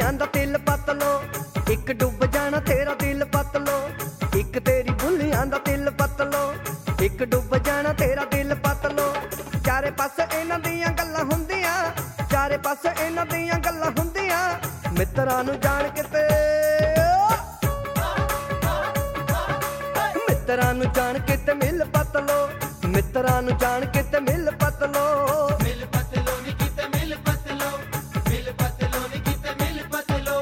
ਬੁੱਲੀਆਂ ਦਾ ਤਿਲ ਪੱਤ ਲੋ, ਇੱਕ ਡੁੱਬ ਜਾਣਾ ਤੇਰਾ ਦਿਲ ਪੱਤ ਲੋ। ਇੱਕ ਤੇਰੀ ਬੁੱਲੀਆਂ ਦਾ ਤਿਲ ਪੱਤ ਲੋ, ਇੱਕ ਡੁੱਬ ਜਾਣਾ ਤੇਰਾ ਦਿਲ ਪੱਤ ਲੋ। ਚਾਰੇ ਪਾਸੇ ਇਹਨਾਂ ਦੀਆਂ ਗੱਲਾਂ ਹੁੰਦੀਆਂ, ਚਾਰੇ ਪਾਸੇ ਇਹਨਾਂ ਦੀਆਂ ਗੱਲਾਂ ਹੁੰਦੀਆਂ, ਮਿੱਤਰਾਂ ਨੂੰ ਜਾਣ ਕਿਤੇ, ਮਿੱਤਰਾਂ ਨੂੰ ਜਾਣ ਕਿਤੇ ਮਿਲ ਪੱਤ ਲੋ, ਮਿੱਤਰਾਂ ਨੂੰ ਜਾਣ ਕਿਤੇ ਮਿਲ ਪੱਤ ਲੋ। ਮਿਲ ਪੱਤ ਲੋ ਨੀ ਕਿਤੇ ਮਿਲ ਪੱਤ ਲੋ, ਮਿਲ ਪੱਤ ਲੋ ਨੀ ਕਿਤੇ ਮਿਲ ਪੱਤ ਲੋ।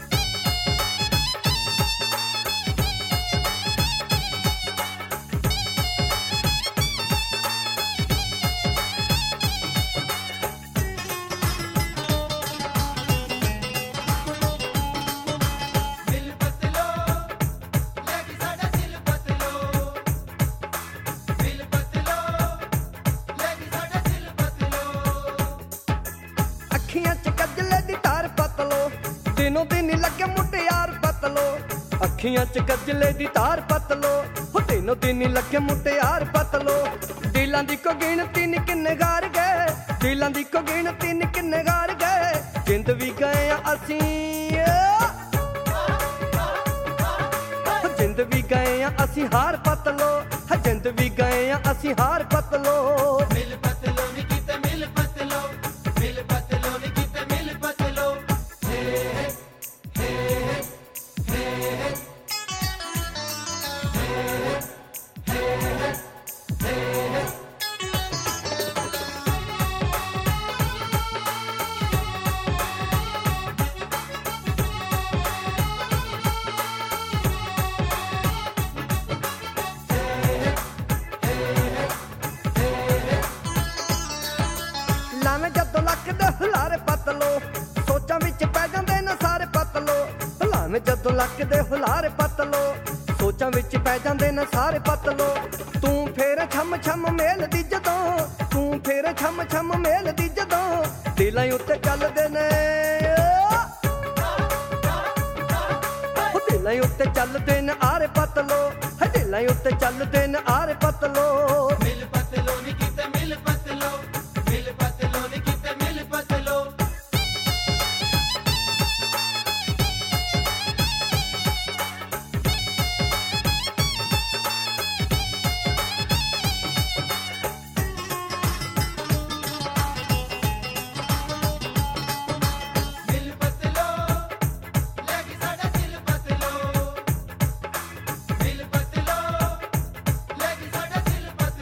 ਮਿਲ ਪੱਤ ਲੋ ਲੈ ਕੇ ਸਾਡਾ ਦਿਲ ਪੱਤ ਲੋ, ਮਿਲ ਪੱਤ ਲੋ ਲੈ ਕੇ ਸਾਡਾ ਦਿਲ ਪੱਤ ਲੋ। ਅੱਖੀਆਂ 'ਚ ਕੱਜਲੇ ਦੀ ਤਾਰ ਪੱਤ ਲੋ, ਦਿਨੋਂ ਦਿਨ ਲੱਗੇ ਮੁਟਿਆਰ ਪੱਤ ਲੋ। ਅੱਖੀਆਂ 'ਚ ਕੱਜਲੇ ਦੀ ਤਾਰ ਪੱਤ ਲੋ, ਹੋ ਦਿਨੋਂ ਦਿਨ ਲੱਗੇ ਮੁਟਿਆਰ ਪੱਤ ਲੋ। ਦਿਲਾਂ ਦੀ ਕੋ ਗਿਣਤੀ ਨੀ ਕਿੰਨੇ ਗਾਰ ਗਏ, ਦਿਲਾਂ ਦੀ ਕੋ ਗਿਣਤੀ ਨੀ ਕਿੰਨੇ ਗਾਰ ਗਏ, ਜਿੰਦ ਵੀ ਗਏ ਆ ਅਸੀਂ, ਜਿੰਦ ਵੀ ਗਏ ਆ ਅਸੀਂ ਹਾਰ ਪੱਤ ਲੋ, ਜਿੰਦ ਵੀ ਗਏ ਆ ਅਸੀਂ ਹਾਰ ਪੱਤ ਲੋ। ਮਿਲ ਪੱਤ ਲੋ ਨੀ ਕਿਤੇ ਮਿਲ ਪੱਤ ਲੋ, ਮਿਲ ਪੱਤ ਲੋ ਨੀ ਕਿਤੇ ਮਿਲ ਪੱਤ ਲੋ। ਲਾਵੇਂ ਜਦੋਂ ਲੱਕ ਦੇ ਹੁਲਾਰੇ ਪੱਤ ਲੋ, ਸੋਚਾਂ ਵਿੱਚ ਪੈ ਜਾਂਦੇ ਨੇ ਸਾਰੇ ਪੱਤ ਲੋ। ਲਾਵੇਂ ਜਦੋਂ ਲੱਕ ਦੇ ਹੁਲਾਰੇ ਪੱਤ ਲੋ, ਸੋਚਾਂ ਵਿੱਚ ਪੈ ਜਾਂਦੇ ਨੇ ਸਾਰੇ ਪੱਤ ਲੋ। ਤੂੰ ਫੇਰ ਛਮ ਛਮ ਮੇਲ ਦੀ ਜਦੋਂ, ਤੂੰ ਫੇਰ ਛਮ ਛਮ ਮੇਲ ਦੀ ਜਦੋਂ, ਦਿਲਾਂ ਉੱਤੇ ਚੱਲਦੇ ਨੇ, ਦਿਲਾਂ ਉੱਤੇ ਚੱਲਦੇ ਨੇ ਆਰੇ ਪੱਤ ਲੋ, ਦਿਲਾਂ ਉੱਤੇ ਚੱਲਦੇ ਨੇ ਆਰੇ ਪੱਤ ਲੋ। ਮਿਲ ਪੱਤ ਲੋ ਨੀ ਕਿਤੇ ਮਿਲ ਪੱਤ ਲੋ, ਮਿਲ ਪੱਤ ਲੋ ਨੀ ਕਿਤੇ ਮਿਲ ਪੱਤ ਲੋ। ਮਿਲ ਪੱਤ ਲੋ ਲੈ ਕੇ ਸਾਡਾ ਦਿਲ ਪੱਤ ਲੋ, ਮਿਲ ਪੱਤ ਲੋ ਲੈ ਕੇ ਸਾਡਾ ਦਿਲ ਪੱਤ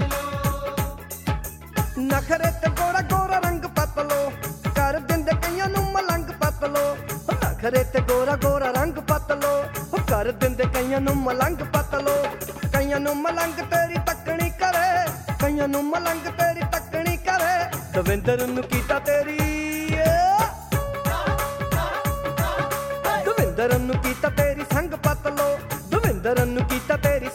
ਲੋ। ਨਖਰੇ ਤੇ ਗੋਰਾ ਗੋਰਾ ਰੰਗ ਪੱਤ ਲੋ, ਕਰ ਦਿੰਦੇ ਕਈਆਂ ਨੂੰ ਮਲੰਗ ਪੱਤ ਲੋ। ਨਖਰੇ ਤੇ ਗੋਰਾ ਗੋਰਾ ਰੰਗ ਪੱਤ ਲੋ, ਕਰ ਦਿੰਦੇ ਕਈਆਂ ਨੂੰ ਮਲੰਗ ਪੱਤ ਲੋ। ਕਈਆਂ ਨੂੰ ਮਲੰਗ ਤੇਰੀ ਤੱਕਣੀ ਕਰੇ, ਕਈਆਂ ਨੂੰ ਮਲੰਗ ਤੇਰੀ ਤੱਕਣੀ ਕਰੇ, ਦਵਿੰਦਰ ਨੂੰ ਕੀਤਾ ਤੇਰੀ, ਦਵਿੰਦਰ ਨੂੰ ਕੀਤਾ ਤੇਰੀ ਸੰਗ ਪੱਤ ਲੋ, ਦਵਿੰਦਰ ਨੂੰ ਕੀਤਾ ਤੇਰੀ